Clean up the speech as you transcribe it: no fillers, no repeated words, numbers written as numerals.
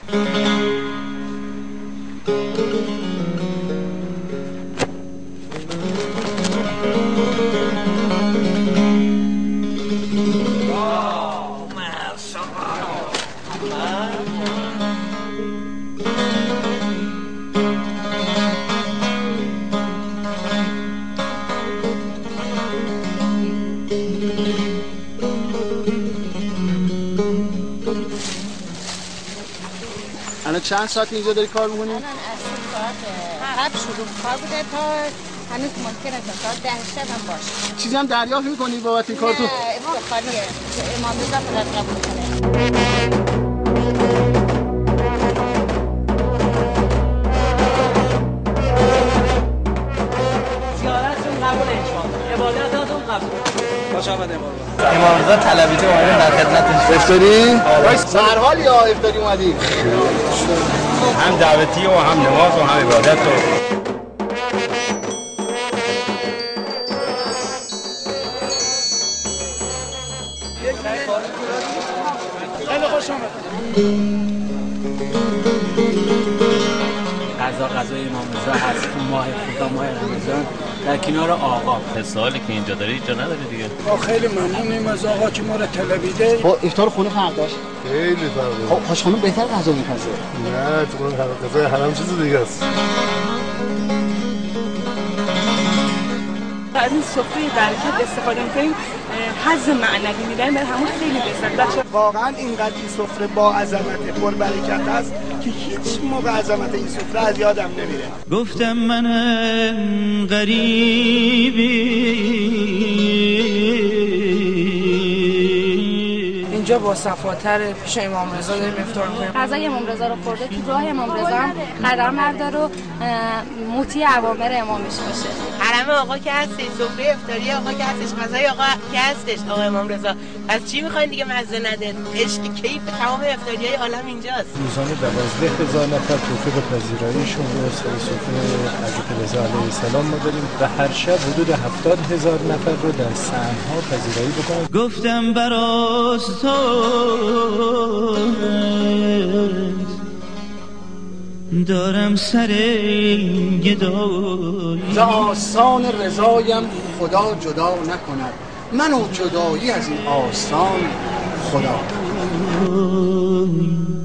الان چند ساعت اینجا داری کار می‌کنی؟ الان از ساعت 7 شروع کار بوده تا هنوز ممکنه تا ساعت 10 شب هم باشه. چیزی هم دریافت می‌کنی بابت این کار تو؟ نه خالیه. امام رضا فقط قبول کنه. زیارتتون قبول ان شاءالله. عبادتاتون قبول. خوش آمدید امام رضا طلبیتی اومدیم در خدمتتون. افطاری؟ سرحال یا افطاری اومدی؟ هم دعوتی و هم نماز و هم عبادت و خیلی خوش آمد. غذای امام رضا هست تو ماه خدا ماه رمضان در کنار آقا. سوالی که اینجا داری اینجا نداری دیگه. ما خیلی ممنونیم از آقا که ما رو طلبیده. خب افطار خونه فرق داشت. خیلی فرق داره. خب خانم بهتر غذا می‌پزه. نه تو غذای حرام چیز دیگه است. از این سفره برکت استفاده می‌کنیم، حظ معنوی می‌بریم، برای همون خیلی لذت بخشه. واقعا اینقدر این سفره با عظمت پر برکت است که هیچ موقع عظمت این سفره از یادم نمیره. گفتم منم غریبی اینجا با صفاتر پیش امام رضا داریم افطار می‌کنیم. غذای امام رضا رو خورده تو راه امام رضا هم قدم بردار و مطیع اوامر امامش باشه. حرم آقا که هستش، سفره افطاری آقا که هستش، غذای آقا که هستش، آقا امام رضا. از چی می‌خواید دیگه مزه نده؟ عشق کیف تمام افطاریای عالم اینجاست. روزانه 12,000 نفر توفیق پذیراییشون رو سر سفره حضرت رضا علیه السلام ما داریم و هر شب حدود 70,000 نفر رو در صحن‌ها پذیرایی بکنیم. گفتم براست تو دارم سر گدایی ز آستان رضایم خدا جدا نکند، من و جدایی از این آستان خدا.